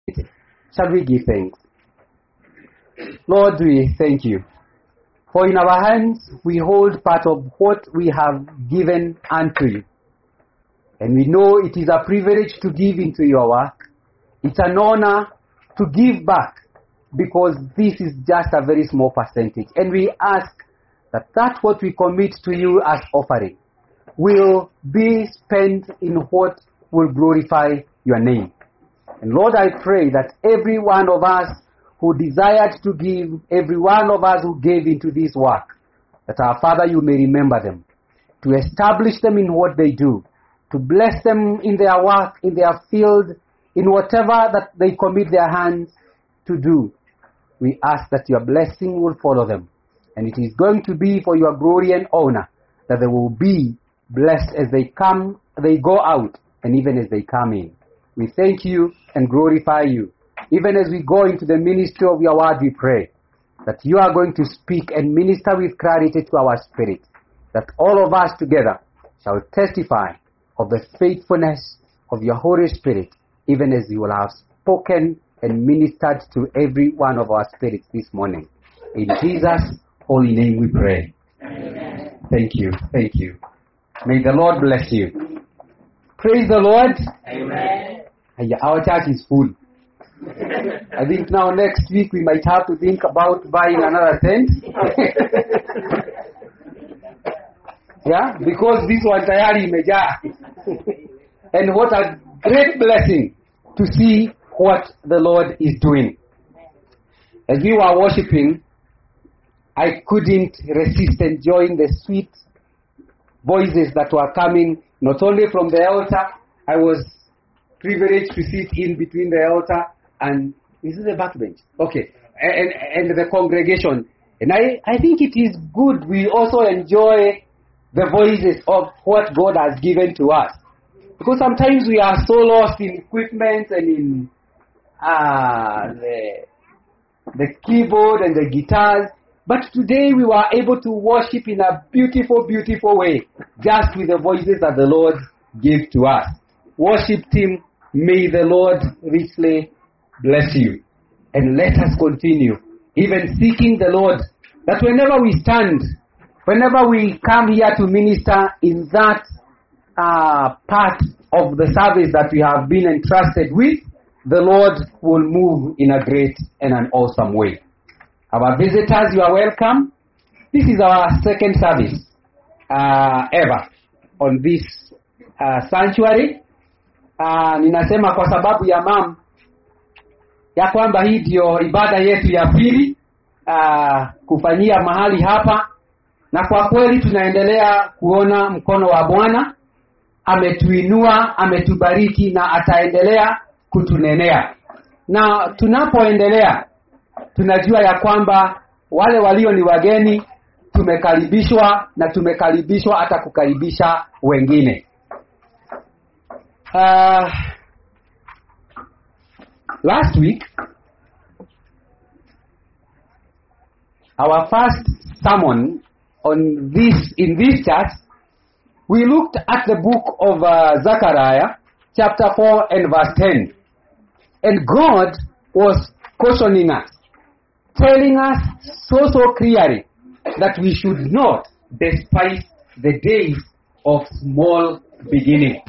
Shall we give thanks? Lord, we thank you. For in our hands we hold part of what we have given unto you. And we know it is a privilege to give into your work. It's an honor to give back, because this is just a very small percentage. And we ask that what we commit to you as offering will be spent in what will glorify your name. And Lord, I pray that every one of us who desired to give, every one of us who gave into this work, that our Father, you may remember them, to establish them in what they do, to bless them in their work, in their field, in whatever that they commit their hands to do. We ask that your blessing will follow them. And it is going to be for your glory and honor that they will be blessed as they go out, and even as they come in. We thank you and glorify you. Even as we go into the ministry of your word, we pray that you are going to speak and minister with clarity to our spirit, that all of us together shall testify of the faithfulness of your Holy Spirit, even as you will have spoken and ministered to every one of our spirits this morning. In Jesus' holy name we pray. Amen. Thank you. Thank you. May the Lord bless you. Praise the Lord. Amen. Our church is full. I think now next week we might have to think about buying another tent. Yeah, because this one tayari imejaa. And what a great blessing to see what the Lord is doing. As we were worshiping, I couldn't resist enjoying the sweet voices that were coming not only from the altar. I was privileged to sit in between the altar and this is the backbench. Okay. And the congregation. And I think it is good we also enjoy the voices of what God has given to us. Because sometimes we are so lost in equipment and in the keyboard and the guitars. But today we were able to worship in a beautiful, beautiful way, just with the voices that the Lord gave to us. Worship team, may the Lord richly bless you. And let us continue, even seeking the Lord, that whenever we stand, whenever we come here to minister in that part of the service that we have been entrusted with, the Lord will move in a great and an awesome way. Our visitors, you are welcome. This is our second service ever on this sanctuary. Ninasema kwa sababu ya mam ya kwamba hii ndio ibada yetu ya pili kufanyia mahali hapa, na kwa kweli tunaendelea kuona mkono wa Bwana. Ametuinua, ametubariki na ataendelea kutunenea. Na tunapoendelea tunajua ya kwamba wale walio ni wageni tumekaribishwa, na tumekaribishwa hata kukaribisha wengine. Last week, our first sermon in this church, we looked at the book of Zechariah, chapter 4 and verse 10. And God was cautioning us, telling us so clearly that we should not despise the days of small beginning.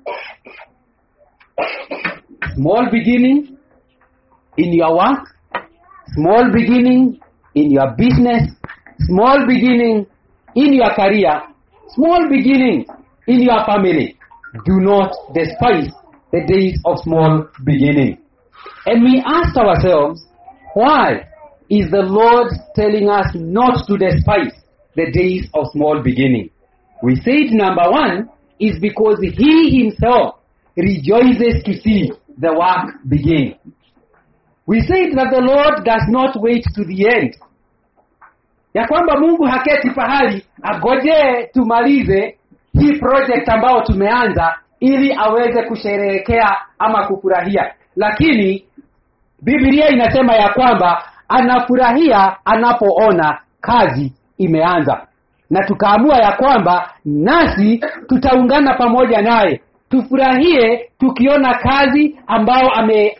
Small beginning in your work, small beginning in your business, small beginning in your career, small beginning in your family. Do not despise the days of small beginning. And we asked ourselves, why is the Lord telling us not to despise the days of small beginning? We said number one is because He Himself rejoices to see the work begin. We said that the Lord does not wait to the end. Ya kwamba Mungu haketi pahali agoje tumalize hii project ambayo tumeanza ili aweze kusherehekea ama kufurahia. Lakini Biblia inasema ya kwamba anafurahia anapoona kazi imeanza. Na tukaamua ya kwamba nasi tutaungana pamoja naye tufurahie tukiona kazi ambao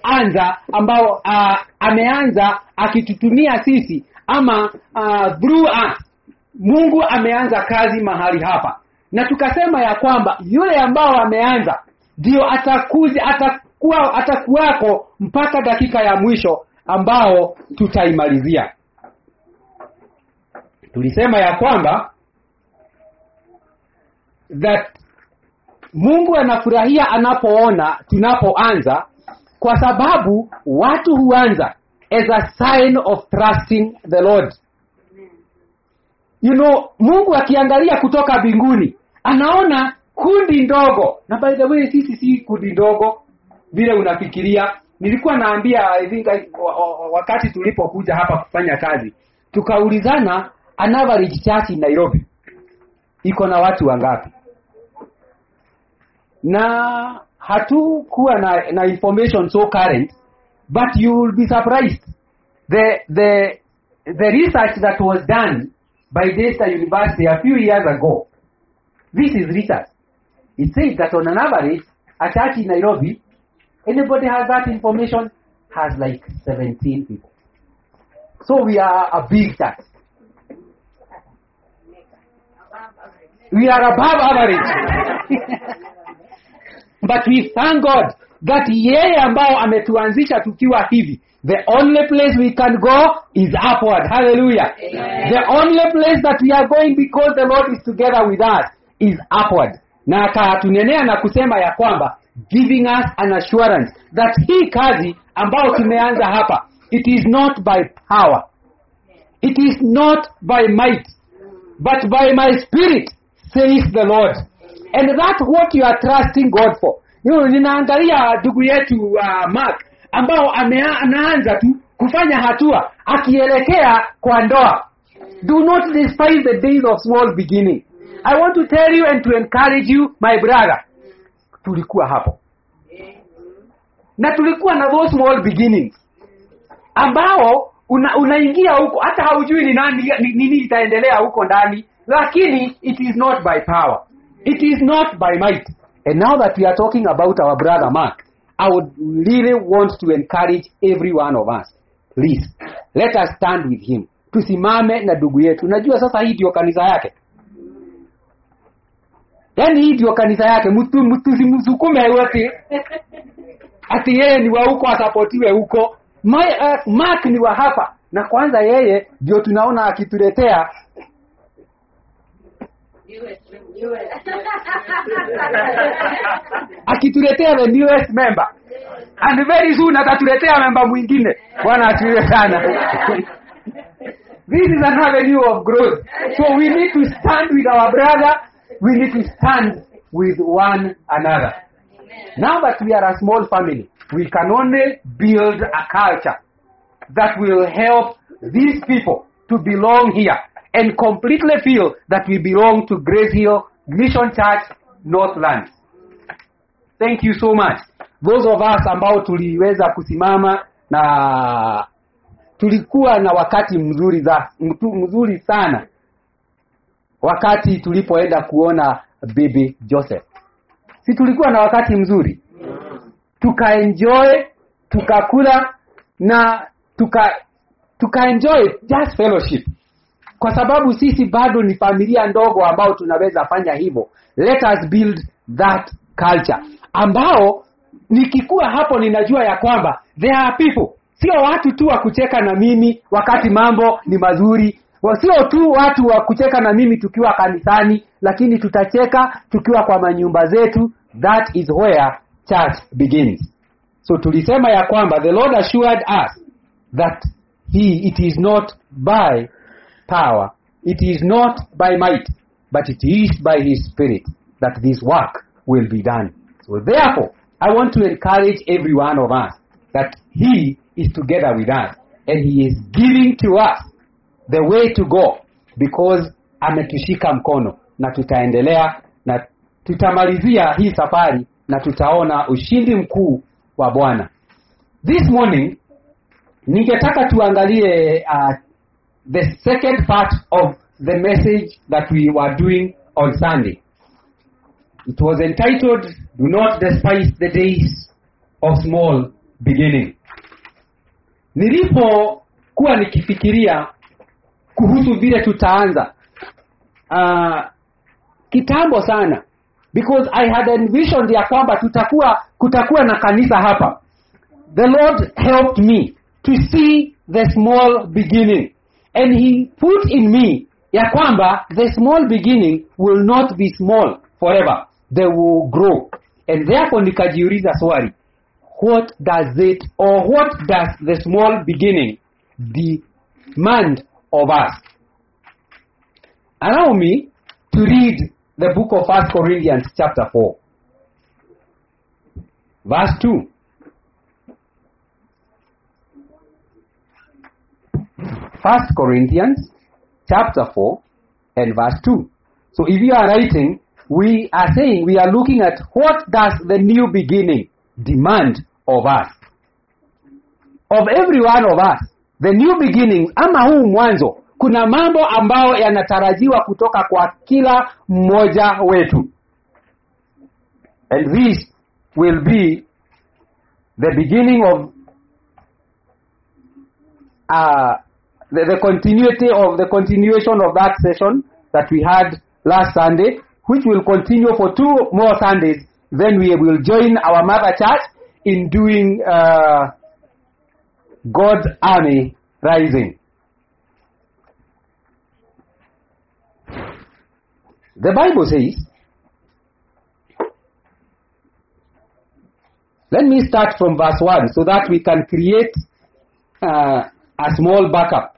ameanza akitutumia sisi, ama through us. Mungu ameanza kazi mahali hapa, na tukasema ya kwamba yule ambao ameanza ndio atakuwako mpaka dakika ya mwisho ambao tutaimalizia. Tulisema ya kwamba that Mungu anafurahia anapoona tunapoanza, kwa sababu watu huanza as a sign of trusting the Lord. Mungu akiangalia kutoka mbinguni anaona kundi ndogo, na by the way sisi si kundi ndogo vile unafikiria. Nilikuwa naambia I think wakati tulipokuja hapa kufanya kazi, tukaulizana an average church in Nairobi iko na watu wangapi, na hatukuwa na information so current, but you will be surprised. The research that was done by Daystar University a few years ago, this is research. It says that on an average, a church in Nairobi, anybody has that information, has like 17 people. So we are a big church. We are above average. But we thank God that yeye ambao ametuanzisha tukiwa hivi, the only place we can go is upward. Hallelujah. Amen. The only place that we are going, because the Lord is together with us, is upward. Na akatunenea na kusema ya kwamba, giving us an assurance that hii kazi ambao tumeanza hapa, it is not by power, it is not by might, but by my spirit, says the Lord. And that's what you are trusting God for. Ninaangalia ndugu yetu Mark ambao anaanza tu kufanya hatua akielekea kwa ndoa. Do not despise the days of small beginning. I want to tell you and to encourage you, my brother. Tulikuwa hapo. Na tulikuwa na those small beginnings ambao unaingia huko hata haujui ni nini itaendelea huko ndani, lakini it is not by power, it is not by might. And now that we are talking about our brother Mark, I would really want to encourage every one of us. Please, let us stand with him. Tusimame na ndugu yetu. Unajua sasa hii ndio kanisa yake. Yaani hii ndio kanisa yake. Mtu simsukume wote. Ati yeye ni wa huko asapotiwe huko. Mark ni wa hapa. Na kwanza yeye ndio tunaona akituletea akituletea the newest member, and very soon atatuletea member mwingine. Bwana asifiwe sana. This is an avenue of growth. So we need to stand with our brother, we need to stand with one another. Now that we are a small family, we can only build a culture that will help these people to belong here and completely feel that we belong to Grace Hill Mission Church Northlands. Thank you so much. Those of us ambao tuliweza kusimama, na tulikuwa na wakati mzuri sana wakati tulipoenda kuona baby Joseph. Si tulikuwa na wakati mzuri? Tukaenjoy, tukakula na tukaenjoy just fellowship. Kwa sababu sisi bado ni familia ndogo ambao tunaweza fanya hivyo. Let us build that culture ambao nikikuwa hapo ninajua ya kwamba there are people, sio watu tu wa kucheka na mimi wakati mambo ni mazuri, sio tu watu wa kucheka na mimi tukiwa kanisani, lakini tutacheka tukiwa kwa manyumba zetu. That is where church begins. So tulisema ya kwamba the Lord assured us that it is not by power, it is not by might, but it is by his spirit that this work will be done. So therefore, I want to encourage every one of us that he is together with us and he is giving to us the way to go, because ametushika mkono, na tutaendelea na tutamalizia hii safari na tutaona ushindi mkuu wa Bwana. This morning ningetaka tuangalie the second part of the message that we were doing on Sunday. It was entitled, Do Not Despise the Days of Small Beginning. Nilipokuwa nikifikiria kuhusu vile tutaanza kitambo sana, because I had envisioned ya kwamba kutakuwa na kanisa hapa. The Lord helped me to see the small beginning, and He put in me ya kwamba the small beginning will not be small forever, they will grow. And therefore nikajiuliza swali, what does the small beginning demand of us? Allow me to read the book of 1 Corinthians chapter 4, verse 2. 1 Corinthians chapter 4 and verse 2. So if you are writing, we are saying, we are looking at what does the new beginning demand of us. Of every one of us, the new beginning, ama huu mwanzo, kuna mambo ambao yanatarajiwa kutoka kwa kila mmoja wetu. And this will be the beginning of the continuation of that session that we had last Sunday, which will continue for 2 more Sundays. Then we will join our mother church in doing God's Army Rising. The Bible says, let me start from verse 1 so that we can create a small backup.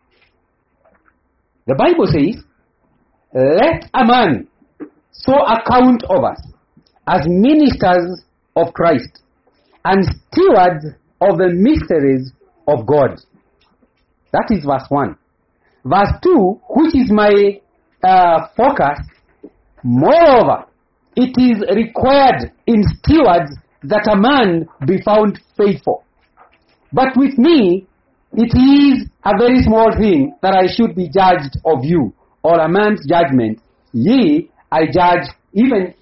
The Bible says, let a man so account of us as ministers of Christ and stewards of the mysteries of God. That is verse 1. Verse 2, which is my focus, moreover, it is required in stewards that a man be found faithful. But with me, it is a very small thing that I should be judged of you, or a man's judgment. Ye, I judge, even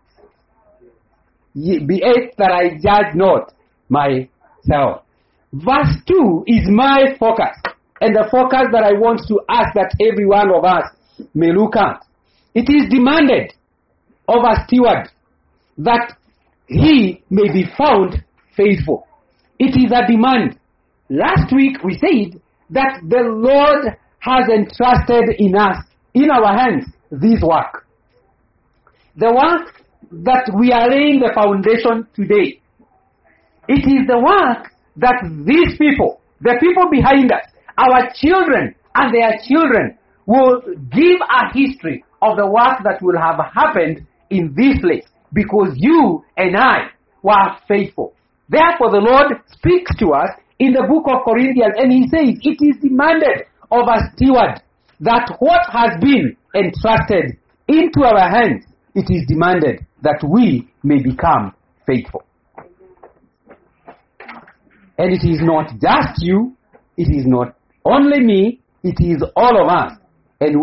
be it that I judge not myself. Verse 2 is my focus, and the focus that I want to ask that every one of us may look at. It is demanded of a steward that he may be found faithful. It is a demand. Last week we said that the Lord has entrusted in us, in our hands, this work. The work that we are laying the foundation today. It is the work that these people, the people behind us, our children and their children, will give a history of the work that will have happened in this place, because you and I were faithful. Therefore the Lord speaks to us in the book of Corinthians, and He says it is demanded of a steward that what has been entrusted into our hands, it is demanded that we may become faithful. And it is not just you, it is not only me, it is all of us. And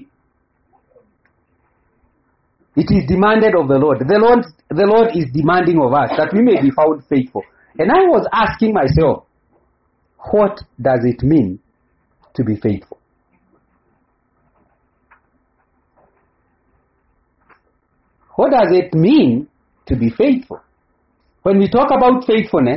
it is demanded of the Lord. The Lord is demanding of us that we may be found faithful. And I was asking myself, what does it mean to be faithful? What does it mean to be faithful? When we talk about faithfulness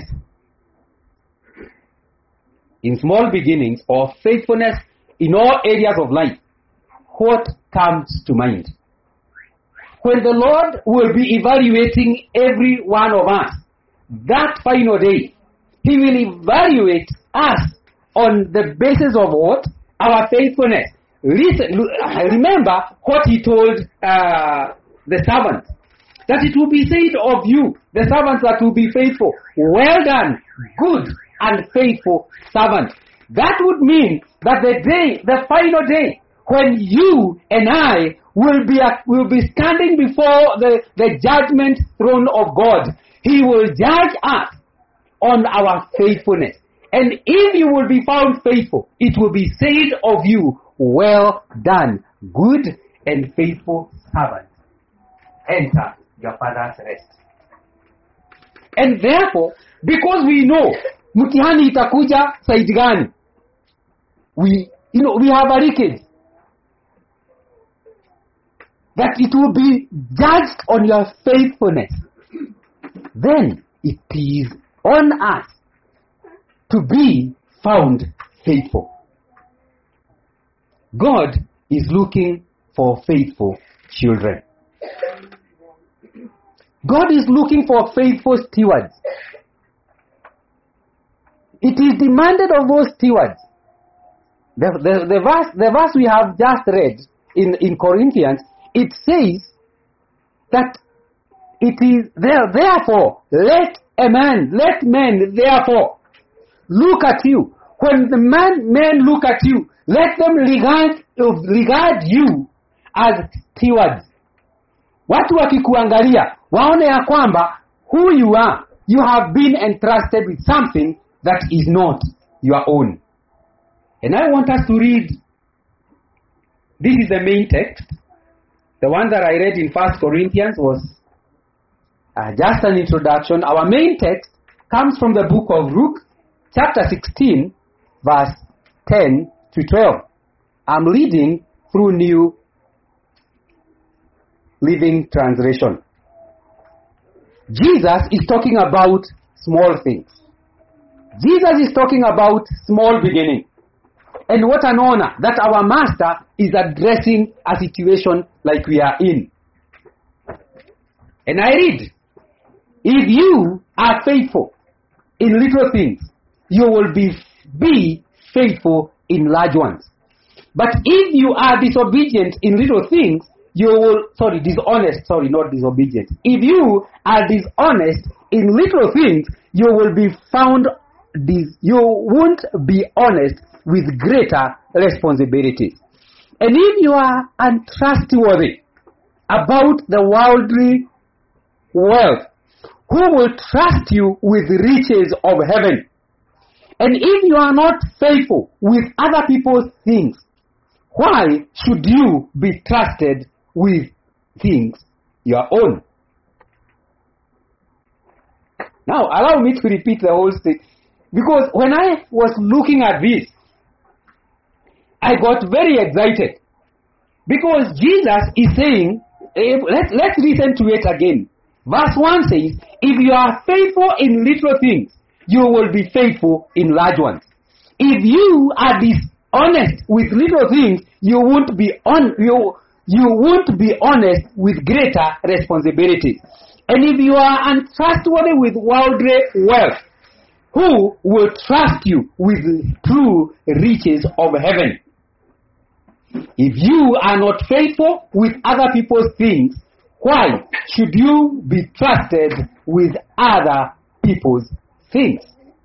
in small beginnings, or faithfulness in all areas of life, what comes to mind? When the Lord will be evaluating every one of us, that final day, He will evaluate us on the basis of what? Our faithfulness. Remember what He told the servants, that it will be said of you, the servants that will be faithful, well done, good and faithful servant. That would mean that the final day, when you and I will be standing before the judgment throne of God, He will judge us on our faithfulness. And if you will be found faithful, it will be said of you, well done, good and faithful servant. Enter your father's rest. And therefore, because we know mtihani itakuja side gani, we have a leakage that it will be judged on your faithfulness. Then it is on us to be found faithful. God is looking for faithful children. God is looking for faithful stewards. It is demanded of those stewards. The verse we have just read in Corinthians, it says that it is there. Therefore, let men therefore look at you. When the men look at you, let them regard you as stewards. Watu wakikuangalia waone ya kwamba who you are, you have been entrusted with something that is not your own. And I want us to read, this is the main text. The one that I read in 1 Corinthians was just an introduction. Our main text comes from the book of Luke, chapter 16, verse 10 to 12. I'm reading through New Living Translation. Jesus is talking about small things. Jesus is talking about small beginning. And what an honor that our Master is addressing a situation like we are in. And I read, if you are faithful in little things, you will be faithful in large ones. But if you are disobedient in little things, dishonest, not disobedient. If you are dishonest in little things, you won't be honest with greater responsibilities. And if you are untrustworthy about the worldly wealth, who will trust you with the riches of heaven? And if you are not faithful with other people's things, why should you be trusted with things your own? Now, allow me to repeat the whole thing. Because when I was looking at this, I got very excited. Because Jesus is saying, let's listen to it again. Verse 1 says, if you are faithful in little things, you will be faithful in large ones. If you are dishonest with little things, you won't be honest with greater responsibilities. And if you are untrustworthy with worldly wealth, who will trust you with true riches of heaven? If you are not faithful with other people's things, why should you be trusted with other people's things?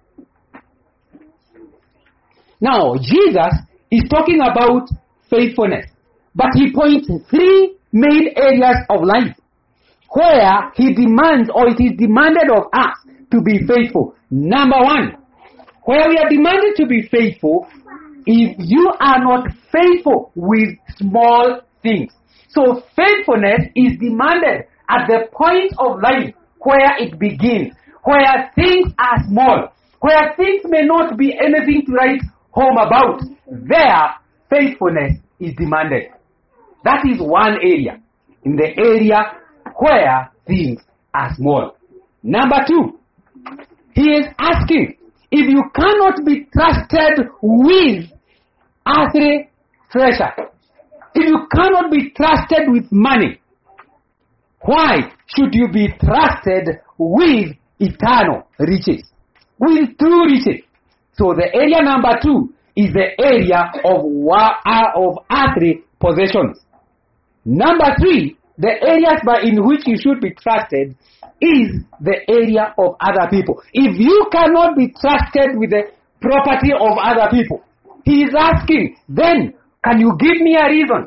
Now, Jesus is talking about faithfulness, but he points three main areas of life where he demands, or it is demanded of us to be faithful. Number one, where we are demanded to be faithful, if you are not faithful with small things. So faithfulness is demanded at the point of life where it begins, where things are small, where things may not be anything to write home about. There, faithfulness is demanded. That is one area, in the area where things are small. Number two, he is asking, if you cannot be trusted with earthly treasure, if you cannot be trusted with money, why should you be trusted with eternal riches, with true riches? So the area number two is the area of earthly possessions. Number three, the areas in which you should be trusted is the area of other people. If you cannot be trusted with the property of other people, he is asking, then can you give me a reason?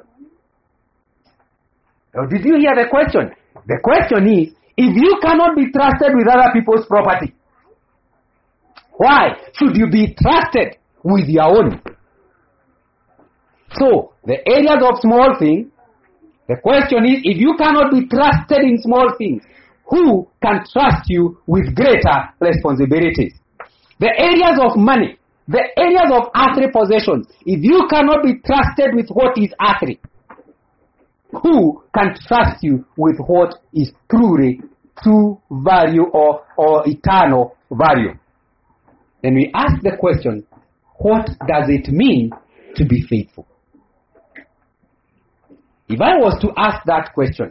Now, did you hear the question? The question is, if you cannot be trusted with other people's property, why should you be trusted with your own? So, the areas of small things, The question is, if you cannot be trusted in small things, who can trust you with greater responsibilities? The areas of money, the areas of earthly possessions, if you cannot be trusted with what is earthly, who can trust you with what is truly true value or eternal value? Then we ask the question, what does it mean to be faithful? If I was to ask that question,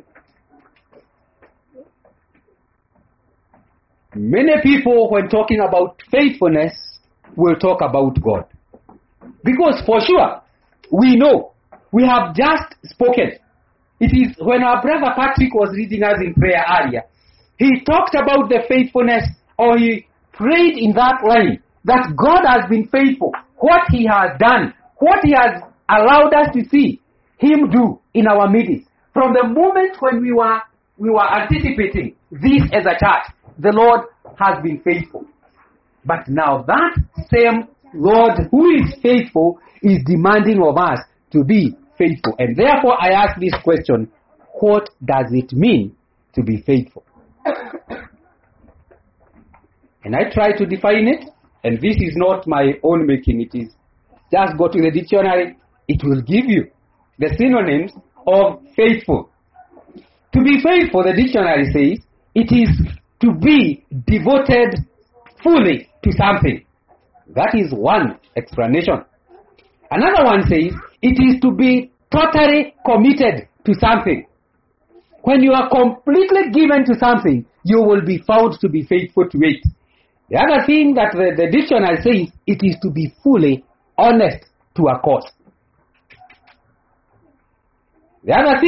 many people, when talking about faithfulness, will talk about God. Because for sure, we know, we have just spoken. It is when our brother Patrick was leading us in prayer earlier, he talked about the faithfulness, or he prayed in that line, that God has been faithful. What he has done, what he has allowed us to see him do in our midst. From the moment when we were anticipating this as a church, the Lord has been faithful. But now that same Lord who is faithful is demanding of us to be faithful. And therefore I ask this question, what does it mean to be faithful? And I try to define it, and this is not my own making, it is just go to the dictionary, it will give you the synonyms of faithful. To be faithful, the dictionary says, it is to be devoted fully to something. That is one explanation. Another one says, it is to be totally committed to something. When you are completely given to something, you will be found to be faithful to it. The other thing that the dictionary says, it is to be fully honest to a cause. The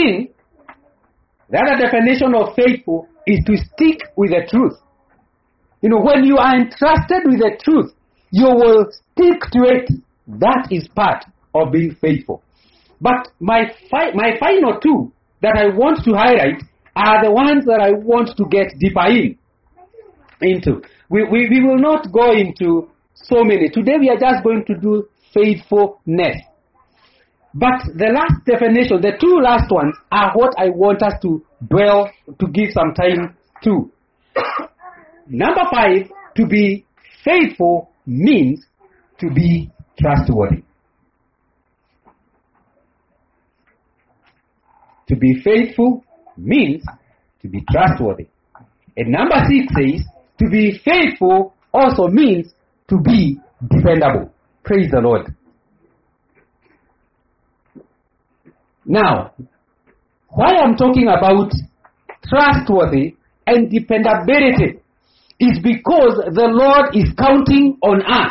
other definition of faithful is to stick with the truth. You know, when you are entrusted with the truth, you will stick to it. That is part of being faithful. But my final two that I want to highlight are the ones that I want to get deeper into. We will not go into so many. Today we are just going to do faithfulness. But the last definition, the two last ones, are what I want us to dwell, to give some time to. Number 5, to be faithful means to be trustworthy. To be faithful means to be trustworthy. And number 6 says, to be faithful also means to be dependable. Praise the Lord. Now, why I'm talking about trustworthy and dependability is because the Lord is counting on us.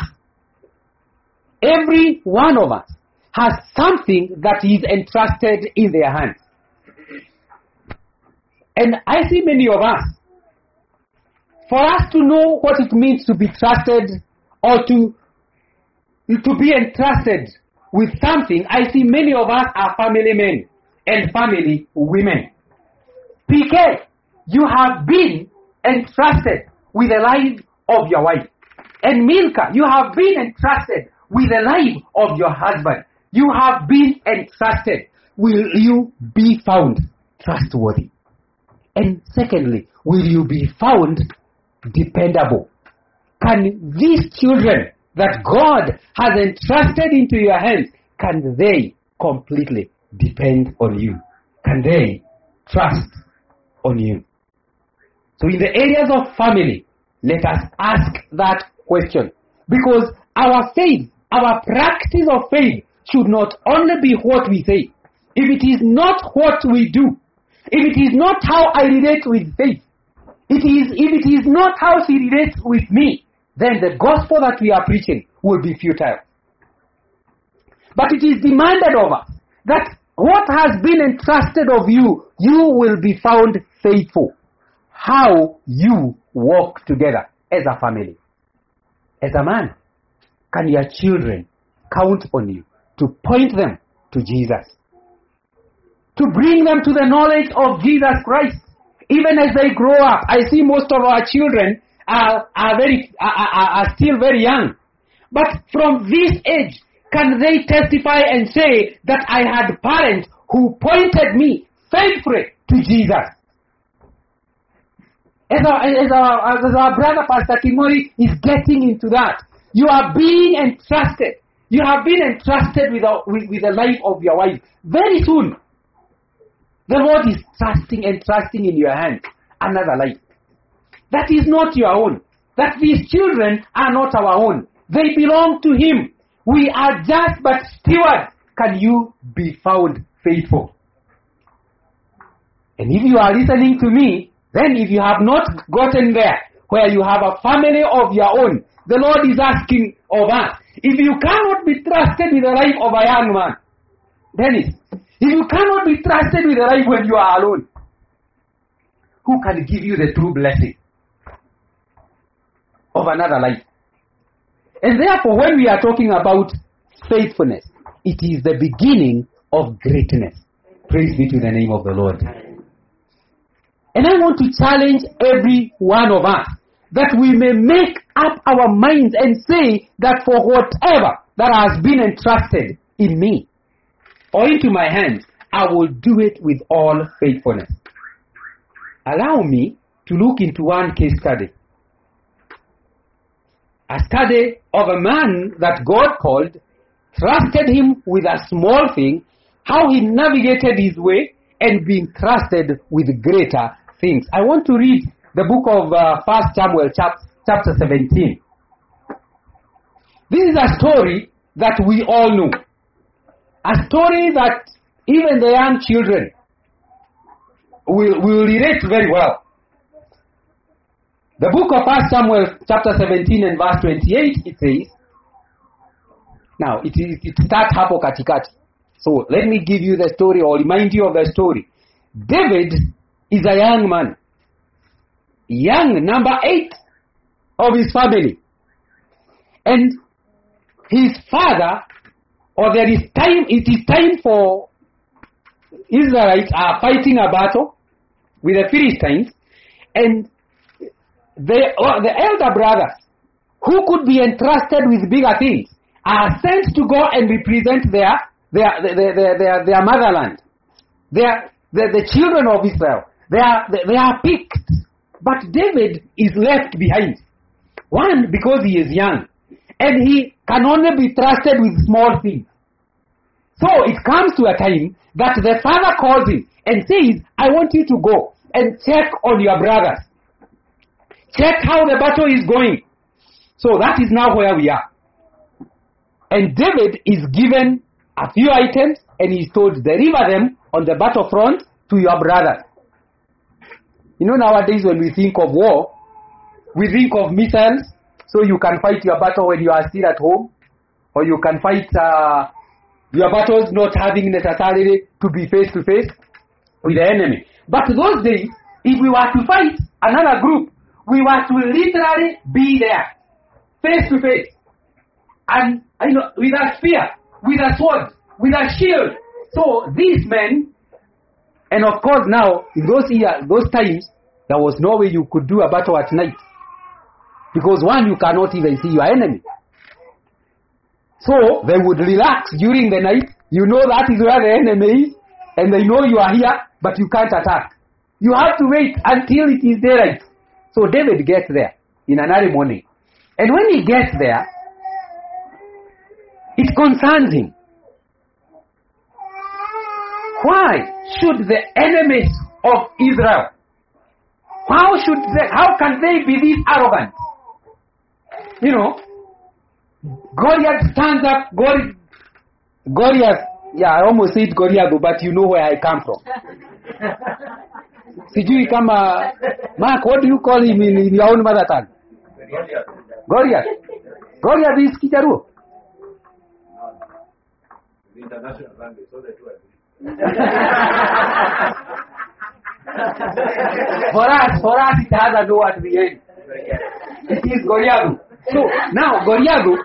Every one of us has something that is entrusted in their hands. And I see many of us, for us to know what it means to be trusted or to be entrusted with something, I see many of us are family men and family women. PK, you have been entrusted with the life of your wife. And Milka, you have been entrusted with the life of your husband. You have been entrusted. Will you be found trustworthy? And secondly, will you be found dependable? Can these children that God has entrusted into your hands, can they completely depend on you? Can they trust on you? So in the areas of family, let us ask that question. Because our faith, our practice of faith should not only be what we say. If it is not what we do, if it is not how I relate with faith, if it is not how she relates with me, then the gospel that we are preaching will be futile. But it is demanded of us that what has been entrusted of you, you will be found faithful. How you walk together as a family. As a man, can your children count on you to point them to Jesus? To bring them to the knowledge of Jesus Christ. Even as they grow up, I see most of our children are still very young. But from this age, can they testify and say that I had parents who pointed me faithfully to Jesus. As our brother Pastor Kimori is getting into that, you are being entrusted. You have been entrusted with the life of your wife. Very soon, the Lord is entrusting in your hands another life. That is not your own. That these children are not our own. They belong to Him. We are just but stewards. Can you be found faithful? And if you are listening to me, then if you have not gotten there, where you have a family of your own, the Lord is asking of us, if you cannot be trusted with the life of a young man, Dennis, if you cannot be trusted with the life when you are alone, who can give you the true blessing of another life? And therefore, when we are talking about faithfulness, it is the beginning of greatness. Praise be to the name of the Lord. And I want to challenge every one of us that we may make up our minds and say that for whatever that has been entrusted in me or into my hands, I will do it with all faithfulness. Allow me to look into one case study. A study of a man that God called, trusted him with a small thing, how he navigated his way and being trusted with greater things. I want to read the book of 1 Samuel chapter 17. This is a story that we all know. A story that even the young children will relate very well. The book of 1 Samuel chapter 17 and verse 28, it says, now it starts hapo katikati. So let me give you the story or remind you of the story. David is a young man. Young, number 8 of his family. And his father, or it is time for Israelites are fighting a battle with the Philistines, and the elder brothers, who could be entrusted with bigger things, are sent to go and represent their motherland, the children of Israel. They are picked, but David is left behind. One, because he is young, and he can only be trusted with small things. So it comes to a time that the father calls him and says, I want you to go and check on your brothers. Check how the battle is going. So that is now where we are. And David is given a few items and he's told, deliver them on the battlefront to your brothers. You know, nowadays when we think of war, we think of missiles, so you can fight your battle when you are still at home, or you can fight your battles not having necessarily to be face to face with the enemy. But those days, if we were to fight another group, we were to literally be there, face to face, and with a spear, with a sword, with a shield. So these men, and of course now, in those times, there was no way you could do a battle at night. Because one, you cannot even see your enemy. So they would relax during the night. You know that is where the enemy is, and they know you are here, but you can't attack. You have to wait until it is daylight. So David gets there in an early morning. And when he gets there, it concerns him. Why should the enemies of Israel, how can they be this arrogant? You know, Goliath stands up, Goliath, yeah, I almost said Goliath, but you know where I come from. Sijui kama, Mark, what do you call him in your own mother tongue? Goliath. Goliath is Kijaruo. International language, so the two are For us, it has a no at the end. It is Goliath. So now Goliath,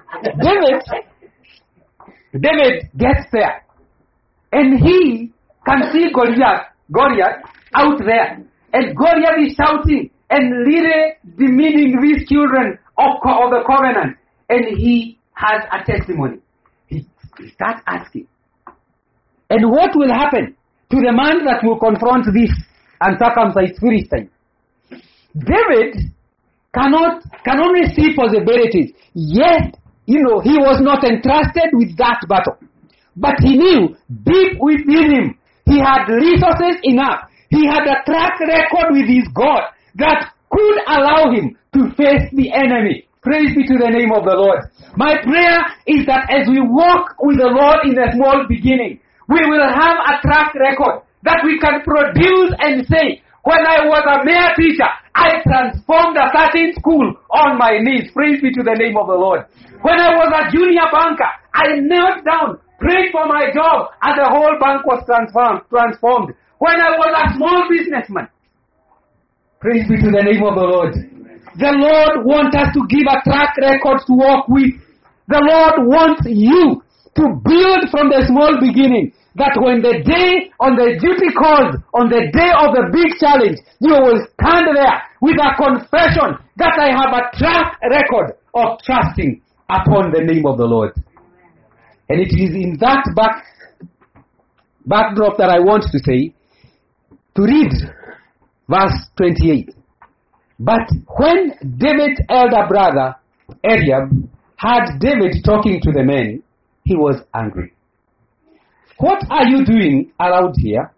David gets there, and he can see Goliath out there, and Goliath is shouting and really demeaning these children of the covenant, and he has a testimony. He starts asking, and what will happen to the man that will confront this uncircumcised Philistine. David can only see possibilities. Yet, he was not entrusted with that battle. But he knew deep within him, he had resources enough. He had a track record with his God that could allow him to face the enemy. Praise be to the name of the Lord. My prayer is that as we walk with the Lord in the small beginning, we will have a track record that we can produce and say, when I was a mere teacher, I transformed a certain school on my knees. Praise be to the name of the Lord. When I was a junior banker, I knelt down, prayed for my job, and the whole bank was transformed. When I was a small businessman, praise be to the name of the Lord. The Lord wants us to give a track record to walk with. The Lord wants you to build from the small beginning, that when the day on the duty calls, on the day of the big challenge, you will stand there with a confession that I have a track record of trusting upon the name of the Lord. And it is in that backdrop that I want to say, to read verse 28. But when David's elder brother, Eliab, heard David talking to the men, he was angry. What are you doing around here?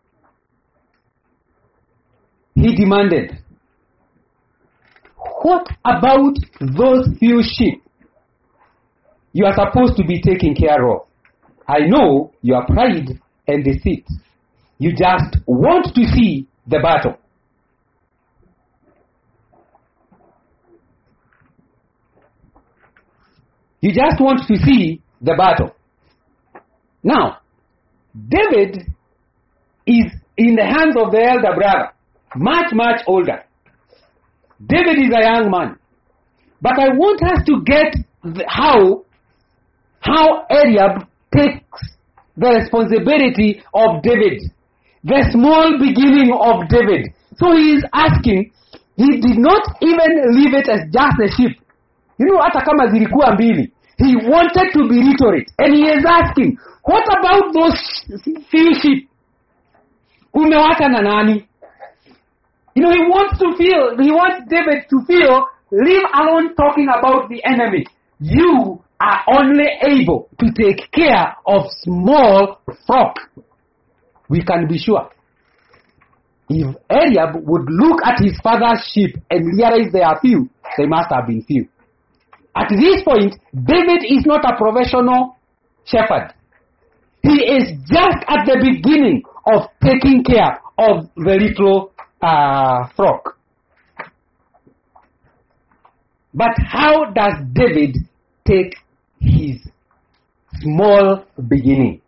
He demanded. What about those few sheep you are supposed to be taking care of? I know your pride and deceit. You just want to see the battle. You just want to see the battle. Now, David is in the hands of the elder brother, much, much older. David is a young man. But I want us to get how Eliab takes the responsibility of David, the small beginning of David. So he is asking, he did not even leave it as just a sheep. Hata kama zilikuwa mbili. He wanted to be literate. And he is asking, what about those few sheep? Umewacha na nani? He wants David to feel, leave alone talking about the enemy. You are only able to take care of small flock. We can be sure. If Eliab would look at his father's sheep and realize they are few, they must have been few. At this point, David is not a professional shepherd. He is just at the beginning of taking care of the little flock. But how does David take his small beginning?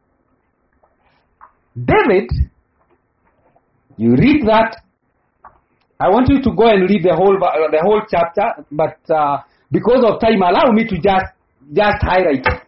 David, you read that. I want you to go and read the whole chapter, but because of time, allow me to just highlight it.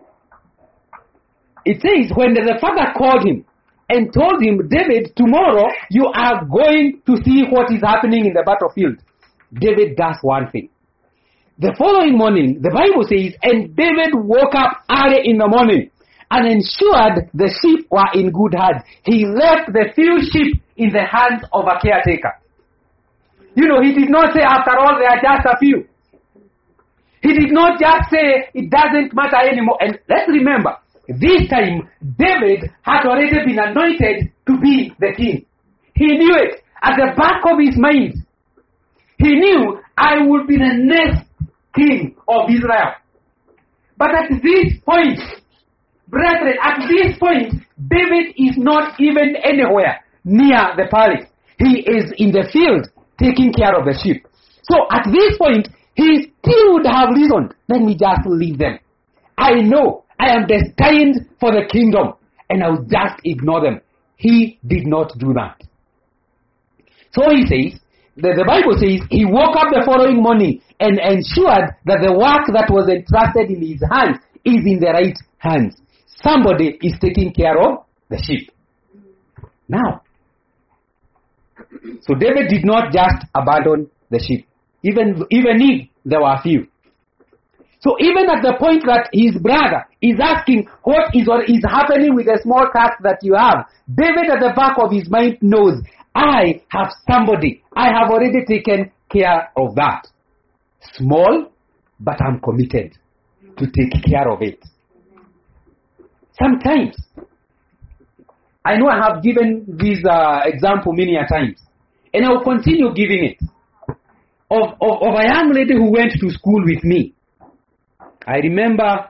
It says, when the father called him and told him, David, tomorrow you are going to see what is happening in the battlefield. David does one thing. The following morning, the Bible says, and David woke up early in the morning and ensured the sheep were in good hands. He left the few sheep in the hands of a caretaker. He did not say, after all, there are just a few. He did not just say, it doesn't matter anymore. And let's remember, this time, David had already been anointed to be the king. He knew it at the back of his mind. He knew, I will be the next king of Israel. But at this point, brethren, at this point, David is not even anywhere near the palace. He is in the field taking care of the sheep. So at this point, he still would have reasoned, let me just leave them. I know I am destined for the kingdom, and I'll just ignore them. He did not do that. So he says, the Bible says, he woke up the following morning and ensured that the work that was entrusted in his hands is in the right hands. Somebody is taking care of the sheep. Now, so David did not just abandon the sheep, even if there were few. So even at the point that his brother is asking what is happening with the small task that you have. David at the back of his mind knows, I have somebody. I have already taken care of that. Small, but I'm committed to take care of it. Sometimes, I know I have given this example many a times, and I will continue giving it. Of a young lady who went to school with me. I remember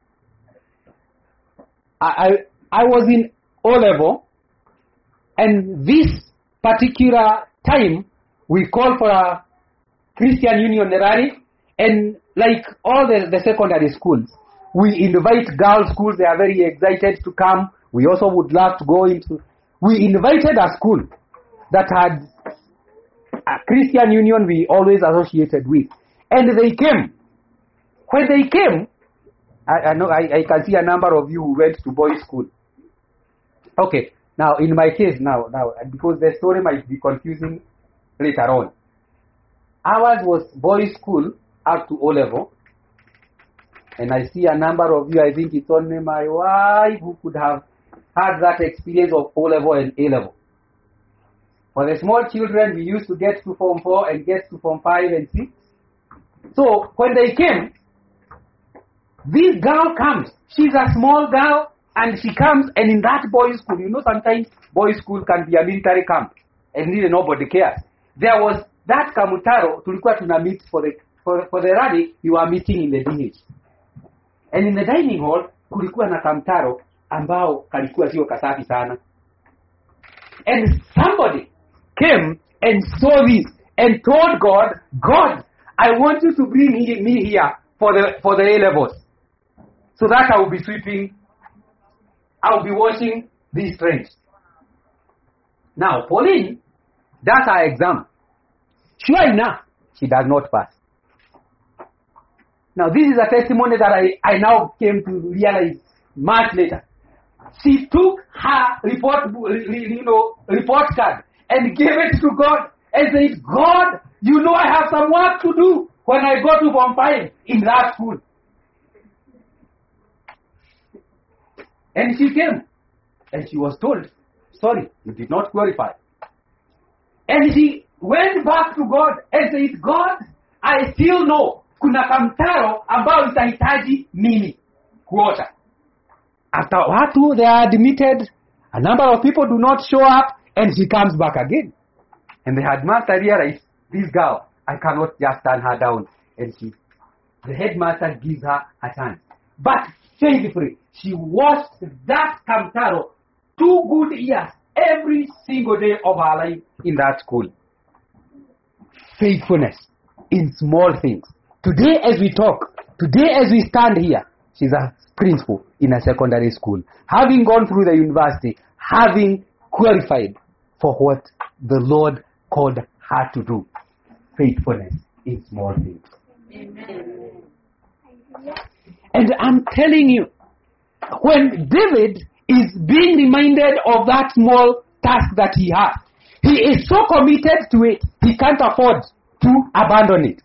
I was in O-level, and this particular time we called for a Christian Union rally, and like all the secondary schools, we invite girls' schools. They are very excited to come. We also would love to go into. We invited a school that had a Christian Union we always associated with, and they came. When they came, I know I can see a number of you who went to boys' school. Okay, now in my case, now because the story might be confusing later on. Ours was boys' school up to O-level, and I see a number of you. I think it's only my wife who could have had that experience of O-level and A-level. For the small children, we used to get to Form 4 and get to Form 5 and 6. So when they came, this girl comes. She's a small girl, and she comes, and in that boys' school, you know, sometimes boys' school can be a military camp, and really nobody cares. There was that Kamutaro, tulikuwa tuna meet for the rally, you are meeting in the DH. And in the dining hall, kulikuwa na Kamutaro, ambao kalikuwa sio kasafi sana. And somebody came and saw this and told God, God, I want you to bring me here for the A-levels, so that I will be sweeping, I will be washing these trains. Now, Pauline does her exam. Sure enough, she does not pass. Now, this is a testimony that I now came to realize much later. She took her report card and gave it to God and said, God, you know I have some work to do when I go to Form 5 in that school. And she came, and she was told, sorry, you did not qualify. And she went back to God and said, God, I still know kuna Kamutaro ambao itahitaji mimi kuota. After watu they are admitted, a number of people do not show up, and she comes back again. And the headmaster realized, this girl, I cannot just turn her down. And the headmaster gives her a chance. But faithfully, she watched that Kamutaro 2 good years, every single day of her life in that school. Faithfulness in small things. Today as we talk, today as we stand here, she's a principal in a secondary school, having gone through the university, having qualified for what the Lord called her to do. Faithfulness in small things. Amen. And I'm telling you, when David is being reminded of that small task that he has, he is so committed to it, he can't afford to abandon it.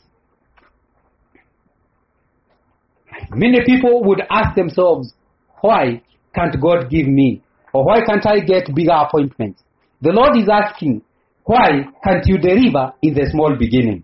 Many people would ask themselves, why can't God give me? Or why can't I get bigger appointments? The Lord is asking, why can't you deliver in the small beginning?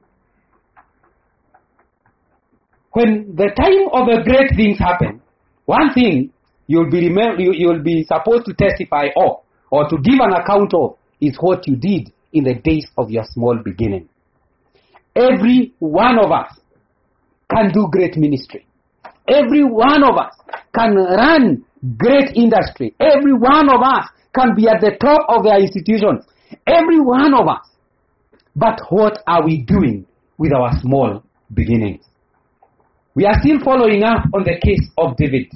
When the time of the great things happen, one thing you'll be supposed to testify of, or to give an account of, is what you did in the days of your small beginning. Every one of us can do great ministry. Every one of us can run great industry. Every one of us can be at the top of their institutions. Every one of us. But what are we doing with our small beginnings? We are still following up on the case of David.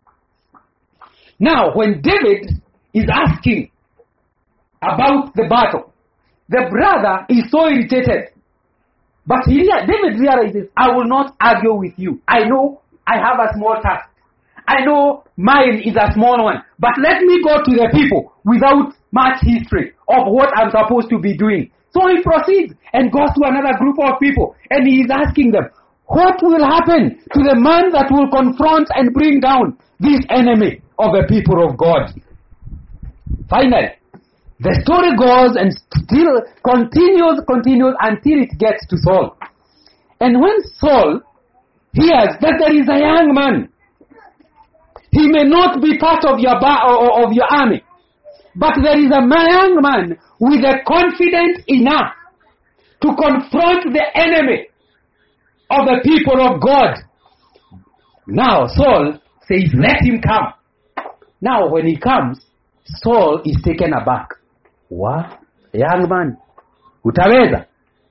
Now, when David is asking about the battle, the brother is so irritated. But David realizes, I will not argue with you. I know I have a small task. I know mine is a small one. But let me go to the people without much history of what I'm supposed to be doing. So he proceeds and goes to another group of people, and he is asking them, What will happen to the man that will confront and bring down this enemy of the people of God? Finally, the story goes and still continues until it gets to Saul. And when Saul hears that there is a young man, he may not be part of your army, but there is a young man with a confidence enough to confront the enemy of the people of God. Now Saul says, let him come. Now when he comes, Saul is taken aback. What? Young man, utaweza?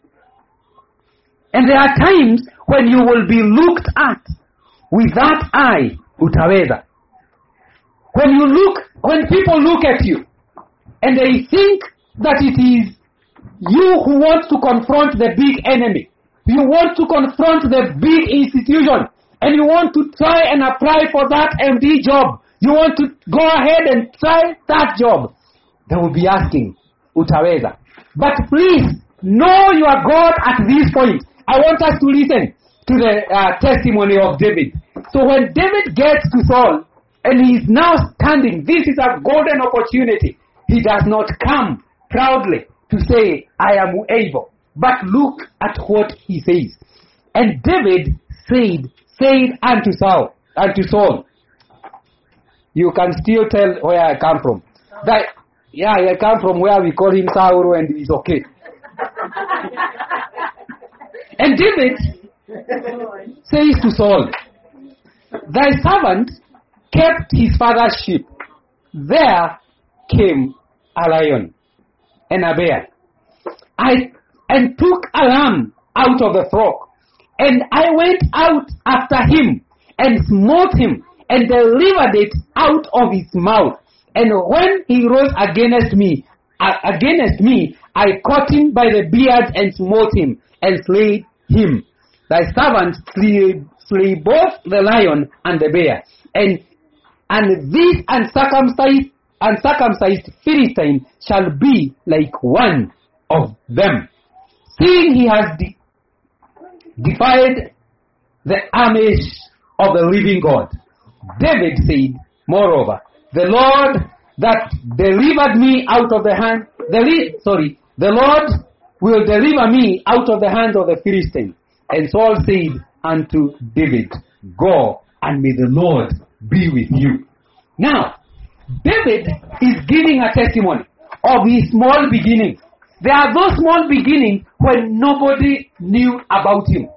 And there are times when you will be looked at with that eye, utaweza. When people look at you and they think that it is you who want to confront the big enemy, you want to confront the big institution, and you want to try and apply for that MD job, you want to go ahead and try that job, they will be asking, utaweza. But please, know your God at this point. I want us to listen to the testimony of David. So when David gets to Saul, and he is now standing, this is a golden opportunity. He does not come proudly to say, I am able. But look at what he says. And David said unto Saul, you can still tell where I come from. I come from where we call him Saul, and he's okay. And David says to Saul, thy servant kept his father's sheep. There came a lion and a bear. And took a lamb out of the flock. And I went out after him and smote him and delivered it out of his mouth. And when he rose against me, I caught him by the beard and smote him and slayed him. Thy servant slay both the lion and the bear. And this uncircumcised Philistine shall be like one of them, seeing he has defied the armies of the living God. David said, moreover, the Lord that delivered me out of the hand, the Lord will deliver me out of the hand of the Philistines. And Saul said unto David, go, and may the Lord be with you. Now, David is giving a testimony of his small beginnings. There are those small beginnings when nobody knew about him.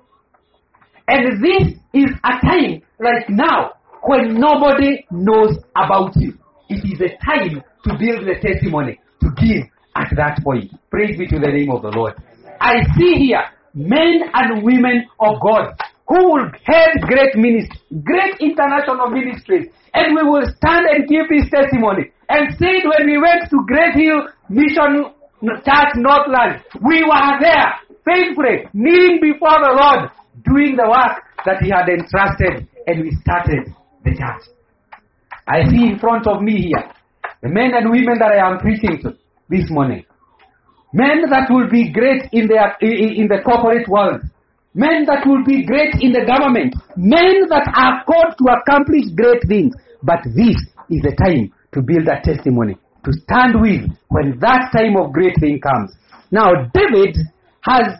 And this is a time like now when nobody knows about you. It is a time to build the testimony, to give at that point. Praise be to the name of the Lord. I see here men and women of God who will head great ministries, great international ministries, and we will stand and give this testimony and say it when we went to Great Hill Mission Church Northland. We were there, faithfully, kneeling before the Lord, doing the work that He had entrusted, and we started the church. I see in front of me here the men and women that I am preaching to this morning. Men that will be great in the corporate world. Men that will be great in the government. Men that are called to accomplish great things. But this is the time to build a testimony, to stand with when that time of great thing comes. Now David has,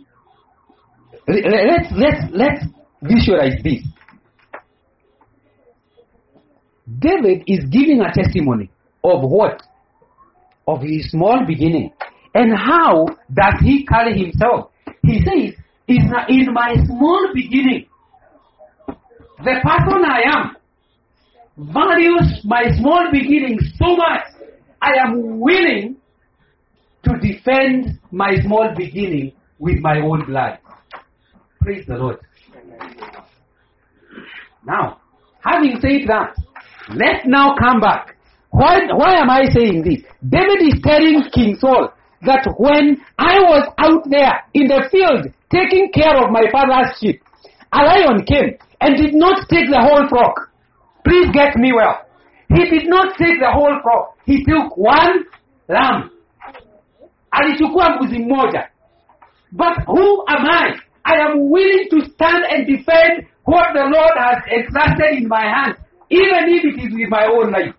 let's visualize this. David is giving a testimony of what? Of his small beginning. And how does he carry himself? He says, in my small beginning, the person I am values my small beginning so much, I am willing to defend my small beginning with my own blood. Praise the Lord. Now, having said that, let's now come back. Why am I saying this? David is telling King Saul that when I was out there in the field taking care of my father's sheep, a lion came and did not take the whole flock. Please get me well. He did not take the whole flock. He took one lamb. Alichukua mbuzi mmoja. But who am I I am willing to stand and defend what the Lord has entrusted in my hands, even if it is with my own life.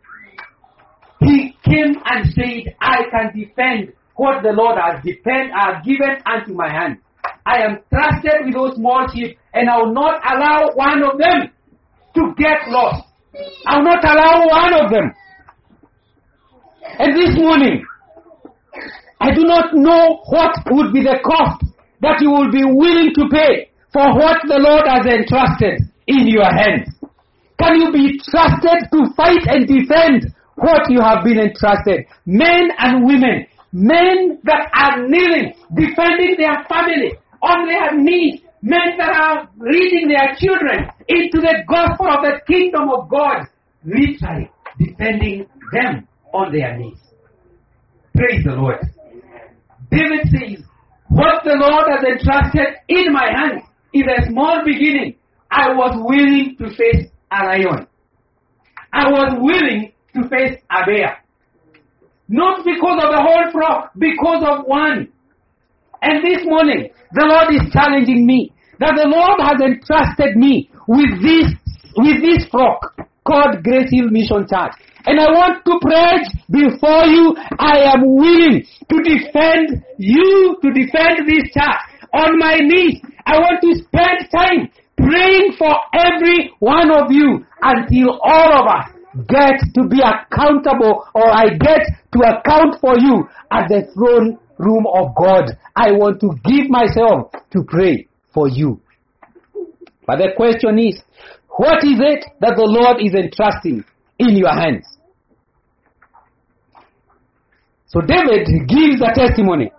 He came and said, I can defend what the Lord has given unto my hand. I am trusted with those small sheep, and I will not allow one of them to get lost. I will not allow one of them. And this morning, I do not know what would be the cost that you will be willing to pay for what the Lord has entrusted in your hands. Can you be trusted to fight and defend what you have been entrusted? Men and women, men that are kneeling, defending their family on their knees, men that are leading their children into the gospel of the kingdom of God, literally defending them on their knees. Praise the Lord. David says, what the Lord has entrusted in my hands is a small beginning. I was willing to face a lion. I was willing to face a bear. Not because of the whole flock, because of one. And this morning, the Lord is challenging me that the Lord has entrusted me with this flock called Grace Hill Mission Church. And I want to pledge before you, I am willing to defend you, to defend this church on my knees. I want to spend time praying for every one of you until all of us get to be accountable, or I get to account for you at the throne room of God. I want to give myself to pray for you. But the question is, what is it that the Lord is entrusting in your hands? So David gives a testimony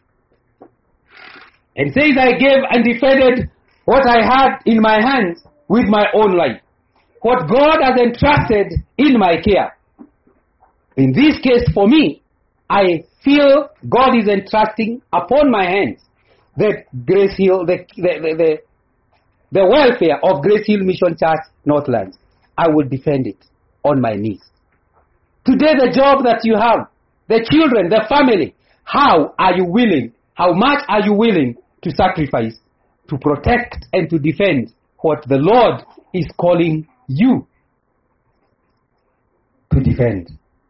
and says, I gave and defended what I had in my hands with my own life. What God has entrusted in my care. In this case for me, I feel God is entrusting upon my hands the Grace Hill, the welfare of Grace Hill Mission Church Northlands. I will defend it on my knees. Today the job that you have, the children, the family, how much are you willing to sacrifice to protect and to defend what the Lord is calling you to defend?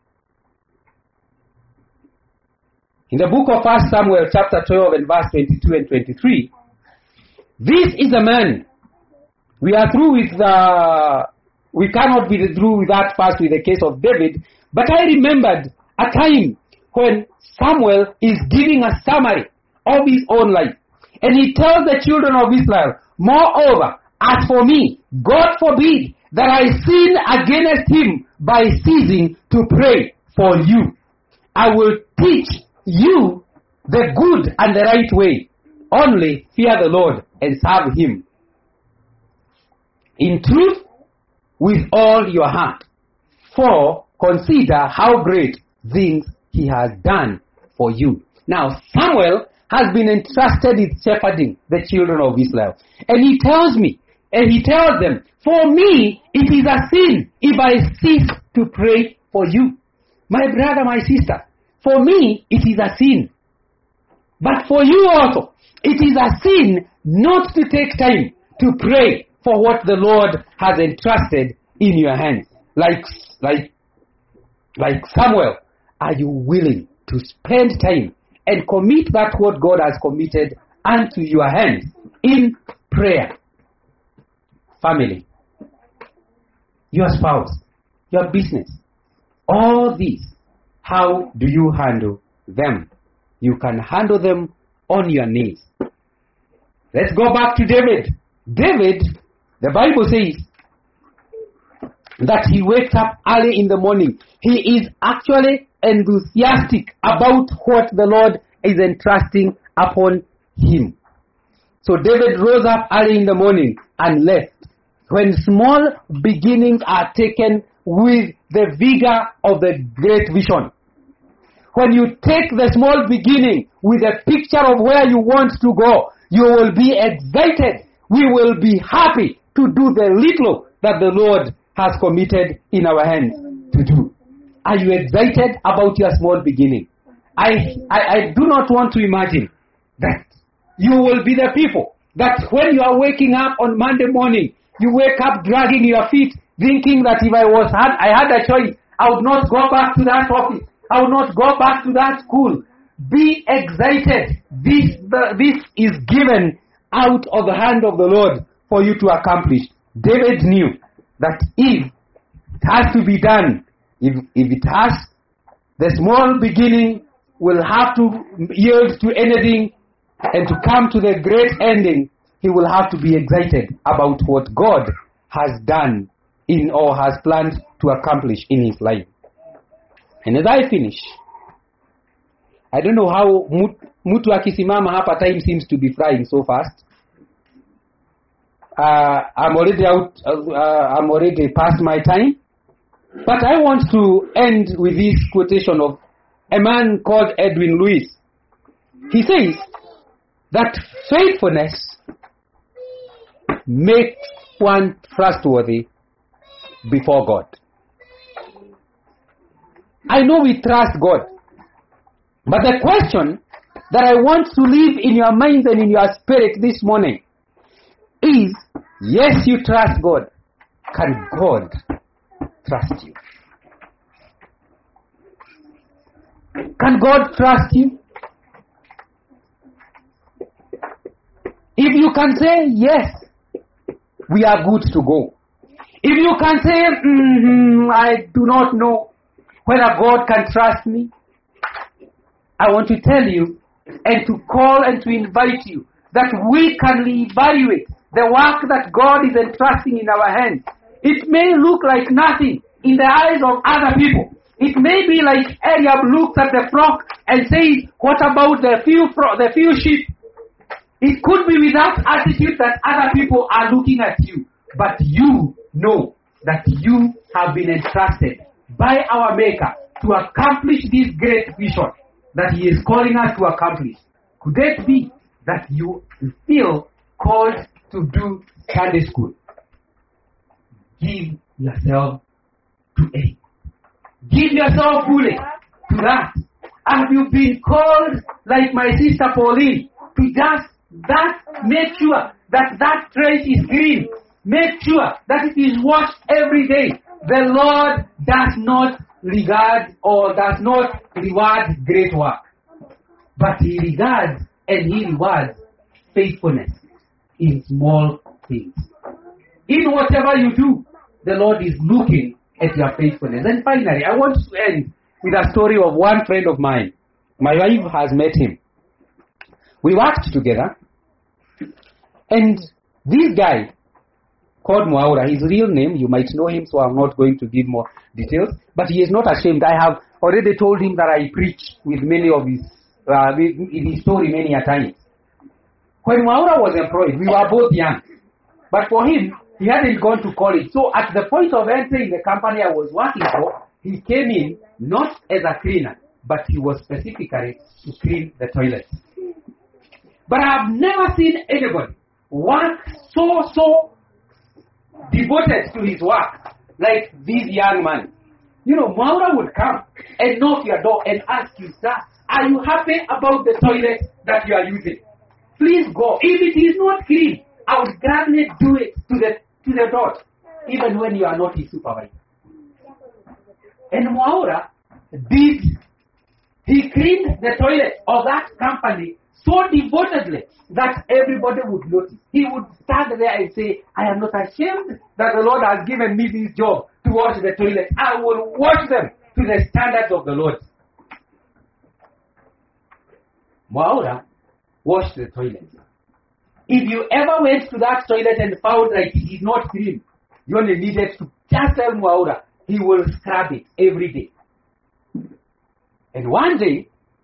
In the book of 1 Samuel chapter 12 and verse 22 and 23, this is a man. We cannot be through with that first with the case of David, but I remembered a time when Samuel is giving a summary of his own life. And he tells the children of Israel, moreover, as for me, God forbid that I sin against him by ceasing to pray for you. I will teach you the good and the right way. Only fear the Lord and serve him in truth with all your heart. For consider how great things he has done for you. Now Samuel has been entrusted with shepherding the children of Israel. And he tells them, for me it is a sin if I cease to pray for you. My brother, my sister, for me it is a sin. But for you also, it is a sin not to take time to pray for what the Lord has entrusted in your hands. Like Samuel, are you willing to spend time and commit that what God has committed unto your hands in prayer? Family, your spouse, your business, all these, how do you handle them? You can handle them on your knees. Let's go back to David. David, the Bible says that he wakes up early in the morning. He is actually enthusiastic about what the Lord is entrusting upon him. So David rose up early in the morning and left. When small beginnings are taken with the vigor of the great vision. When you take the small beginning with a picture of where you want to go, you will be excited. We will be happy to do the little that the Lord has committed in our hands to do. Are you excited about your small beginning? I do not want to imagine that you will be the people that when you are waking up on Monday morning, you wake up dragging your feet, thinking that if I had a choice, I would not go back to that office. I would not go back to that school. Be excited. This is given out of the hand of the Lord for you to accomplish. David knew that if it has to be done, if it has, the small beginning will have to yield to anything, and to come to the great ending, he will have to be excited about what God has done or has planned to accomplish in his life. And as I finish, I don't know how mtu akisimama hapa, time seems to be flying so fast. I'm already past my time. But I want to end with this quotation of a man called Edwin Lewis. He says that faithfulness makes one trustworthy before God. I know we trust God, but the question that I want to leave in your mind and in your spirit this morning is, yes, you trust God. Can God trust you? Can God trust you? If you can say yes, we are good to go. If you can say, I do not know whether God can trust me, I want to tell you and to call and to invite you that we can evaluate the work that God is entrusting in our hands. It may look like nothing in the eyes of other people. It may be like Eliab looks at the flock and says, what about the few sheep? It could be with that attitude that other people are looking at you. But you know that you have been entrusted by our Maker to accomplish this great vision that He is calling us to accomplish. Could it be that you feel called to do Sunday school? Give yourself to it. Give yourself fully to that. Have you been called, like my sister Pauline, to just make sure that trench is green. Make sure that it is washed every day. The Lord does not regard or does not reward great work, but He regards and He rewards faithfulness in small things. In whatever you do, the Lord is looking at your faithfulness. And finally, I want to end with a story of one friend of mine. My wife has met him. We worked together. And this guy called Mwaura, his real name, you might know him, so I'm not going to give more details. But he is not ashamed. I have already told him that I preached with many of his story many a time. When Mwaura was employed, we were both young. But for him, he hadn't gone to college. So at the point of entering the company I was working for, he came in not as a cleaner, but he was specifically to clean the toilets. But I've never seen anybody work so devoted to his work like this young man. You know, Mwaura would come and knock your door and ask you, sir, are you happy about the toilet that you are using? Please go. If it is not clean, I would gladly do it to the dot, even when you are not his supervisor. And Mwaura he cleaned the toilet of that company so devotedly that everybody would notice. He would stand there and say, I am not ashamed that the Lord has given me this job to wash the toilet. I will wash them to the standards of the Lord. Mwaura washed the toilet. If you ever went to that toilet and found that it is not clean, you only needed to just tell Mwaura. He will scrub it every day. And one day,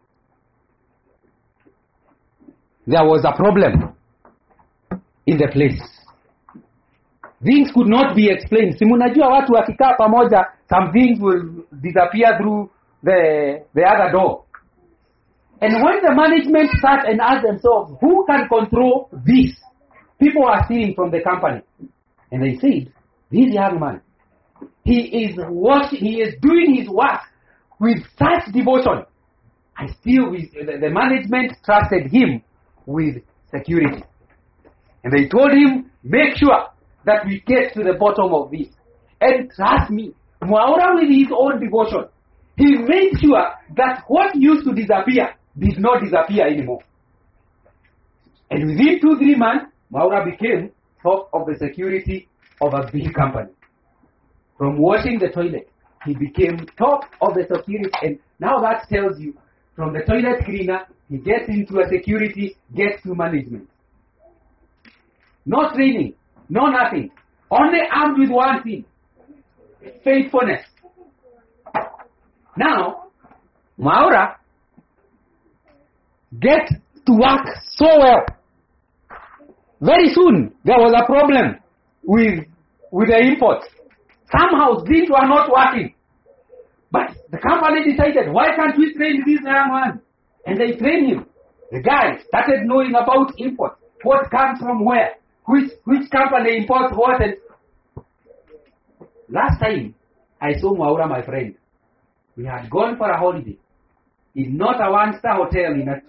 there was a problem in the place. Things could not be explained. Si munajua watu wakikaa pamoja, some things will disappear through the other door. And when the management sat and asked themselves, who can control this? People are stealing from the company. And they said, this young man, he is doing his work with such devotion. The management trusted him with security. And they told him, make sure that we get to the bottom of this. And trust me, Mwaura with his own devotion, he made sure that what used to disappear did not disappear anymore. And within 2-3 months, Mwaura became top of the security of a big company. From washing the toilet, he became top of the security. And now that tells you, from the toilet cleaner, he gets into a security, gets to management. No training, no nothing. Only armed with one thing: faithfulness. Now, Mwaura gets to work so well. Very soon, there was a problem with the imports. Somehow, things were not working. But the company decided, why can't we train this young man? And they trained him. The guy started knowing about imports. What comes from where? Which company imports what? And last time I saw Mwaura, my friend, we had gone for a holiday in not a one-star hotel, in a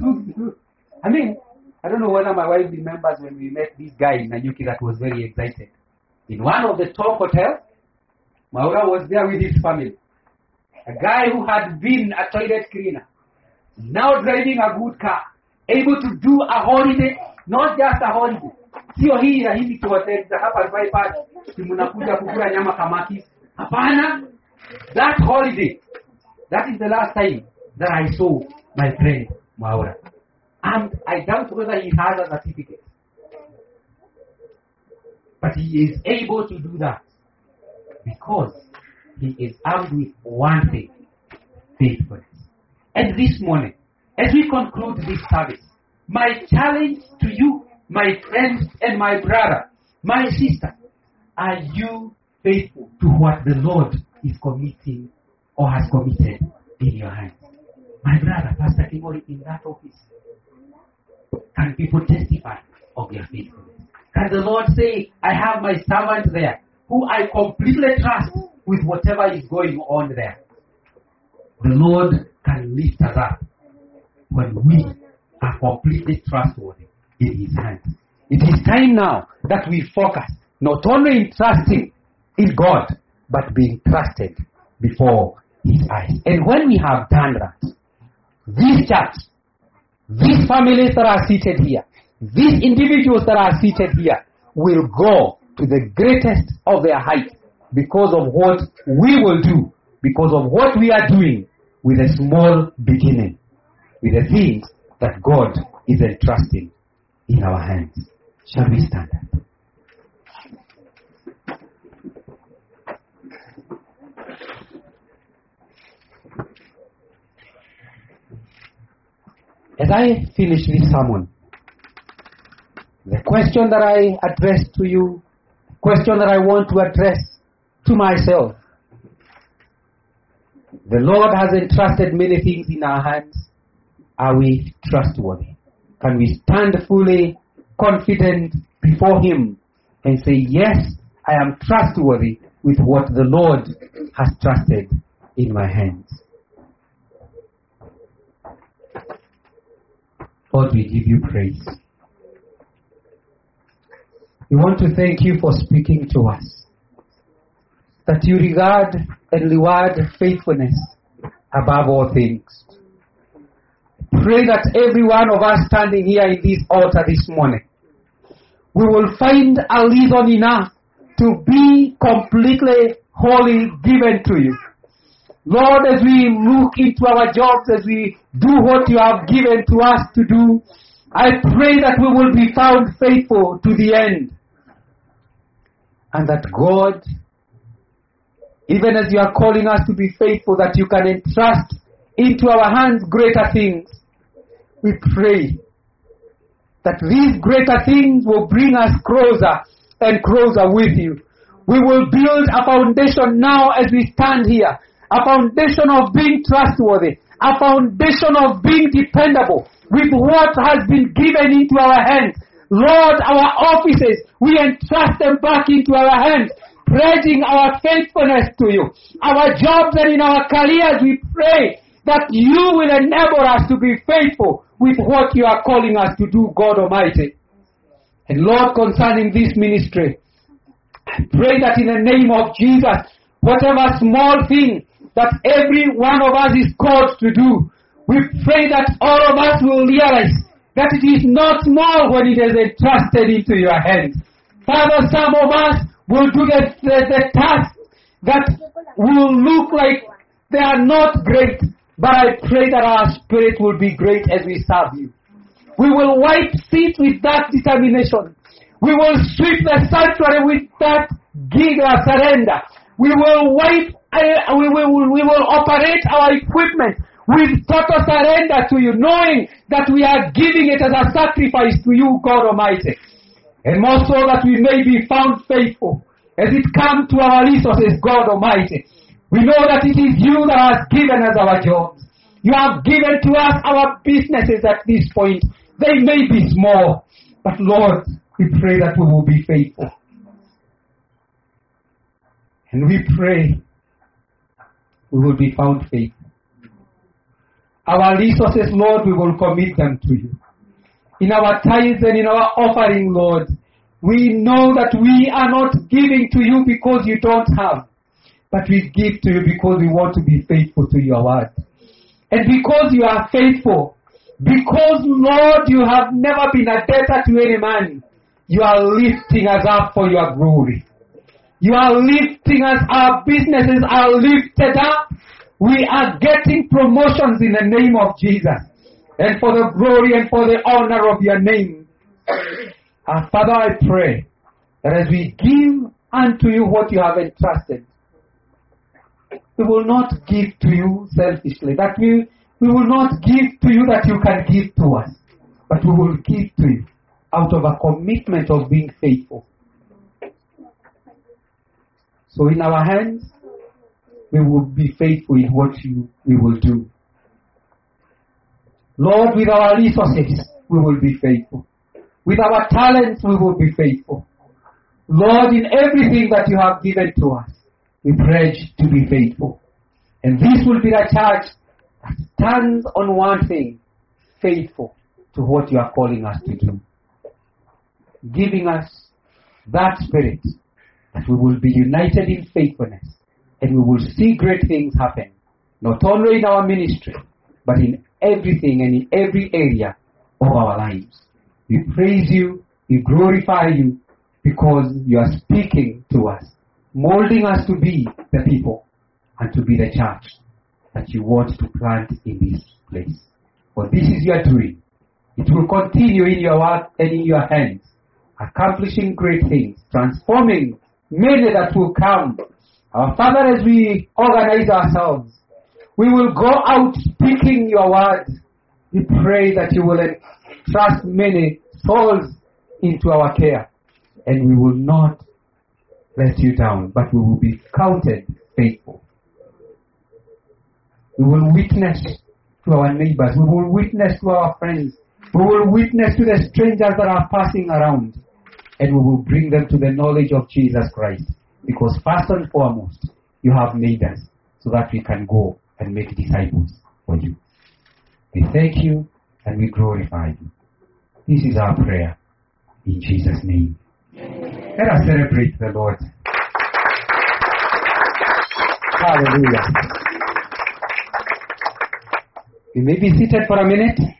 I don't know whether my wife remembers when we met this guy in Nanyuki that was very excited. In one of the top hotels, Mwaura was there with his family. A guy who had been a toilet cleaner, now driving a good car, able to do a holiday, not just a holiday. Sio hii na hizi tu hotel za hapa bypass, mnakuja kukula nyama kamaki. Hapana, that holiday, that is the last time that I saw my friend Mwaura. And I doubt whether he has a certificate. But he is able to do that because he is armed with one thing: faithfulness. And this morning, as we conclude this service, my challenge to you, my friends and my brother, my sister, are you faithful to what the Lord is committing or has committed in your hands? My brother, Pastor Kimori, in that office, can people testify of their faithfulness? Can the Lord say, I have my servant there who I completely trust with whatever is going on there? The Lord can lift us up when we are completely trustworthy in His hands. It is time now that we focus not only in trusting in God, but being trusted before His eyes. And when we have done that, this church, these families that are seated here, these individuals that are seated here will go to the greatest of their height because of what we will do, because of what we are doing with a small beginning, with the things that God is entrusting in our hands. Shall we stand up? As I finish this sermon, the question that I address to you, question that I want to address to myself: the Lord has entrusted many things in our hands. Are we trustworthy? Can we stand fully confident before Him and say, yes, I am trustworthy with what the Lord has trusted in my hands? Lord, we give you praise. We want to thank you for speaking to us, that you regard and reward faithfulness above all things. Pray that every one of us standing here in this altar this morning, we will find a reason enough to be completely wholly given to you. Lord, as we look into our jobs, as we do what you have given to us to do, I pray that we will be found faithful to the end. And that God, even as you are calling us to be faithful, that you can entrust into our hands greater things. We pray that these greater things will bring us closer and closer with you. We will build a foundation now as we stand here, a foundation of being trustworthy, a foundation of being dependable with what has been given into our hands. Lord, our offices, we entrust them back into our hands, pledging our faithfulness to you. Our jobs and in our careers, we pray that you will enable us to be faithful with what you are calling us to do, God Almighty. And Lord, concerning this ministry, I pray that in the name of Jesus, whatever small thing that every one of us is called to do, we pray that all of us will realize that it is not small when it is entrusted into your hands. Father, some of us will do the task that will look like they are not great, but I pray that our spirit will be great as we serve you. We will wipe feet with that determination. We will sweep the sanctuary with that gig of surrender. We will we will operate our equipment with total surrender to you, knowing that we are giving it as a sacrifice to you, God Almighty. And more so that we may be found faithful as it comes to our resources, God Almighty. We know that it is you that has given us our jobs. You have given to us our businesses at this point. They may be small, but Lord, we pray that we will be faithful. And we pray we will be found faithful. Our resources, Lord, we will commit them to you. In our tithes and in our offering, Lord, we know that we are not giving to you because you don't have, but we give to you because we want to be faithful to your word. And because you are faithful, because, Lord, you have never been a debtor to any man, you are lifting us up for your glory. You are lifting us, our businesses are lifted up. We are getting promotions in the name of Jesus. And for the glory and for the honor of your name. Our Father, I pray that as we give unto you what you have entrusted, we will not give to you selfishly. That we will not give to you that you can give to us. But we will give to you out of a commitment of being faithful. So in our hands, we will be faithful in what we will do. Lord, with our resources, we will be faithful. With our talents, we will be faithful. Lord, in everything that you have given to us, we pledge to be faithful. And this will be the church that stands on one thing, faithful to what you are calling us to do. Giving us that spirit that we will be united in faithfulness and we will see great things happen, not only in our ministry, but in everything and in every area of our lives. We praise you, we glorify you, because you are speaking to us, molding us to be the people and to be the church that you want to plant in this place. For this is your doing. It will continue in your work and in your hands, accomplishing great things, transforming many that will come. Our Father, as we organize ourselves, we will go out speaking your word. We pray that you will entrust many souls into our care, and we will not let you down, but we will be counted faithful. We will witness to our neighbors. We will witness to our friends. We will witness to the strangers that are passing around, and we will bring them to the knowledge of Jesus Christ. Because first and foremost, you have made us so that we can go and make disciples for you. We thank you and we glorify you. This is our prayer in Jesus' name. Let us celebrate the Lord. Hallelujah. You may be seated for a minute.